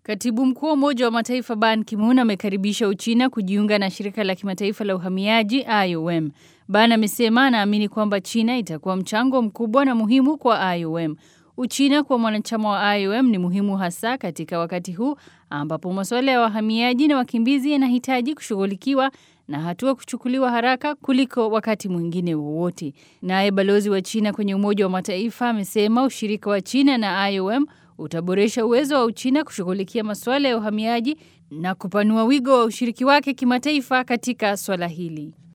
Katibu mkuu wa Umoja wa Mataifa Ban Ki-moon amekaribisha Uchina kujiunga na shirika la kimataifa la uhamiaji IOM. Ban amesema anaamini kwamba China itakuwa mchango mkubwa na muhimu kwa IOM. Uchina kuwa mwanachama wa IOM ni muhimu hasa katika wakati huu ambapo masuala ya wahamiaji na wakimbizi yanahitaji kushughulikiwa na hatua kuchukuliwa haraka kuliko wakati mwingine wowote. Naye balozi wa China kwenye Umoja wa Mataifa amesema ushirika wa China na IOM utaboresha uwezo wa Uchina kushughulikia masuala ya uhamiaji na kupanua wigo wa ushiriki wake kimataifa katika swala hili.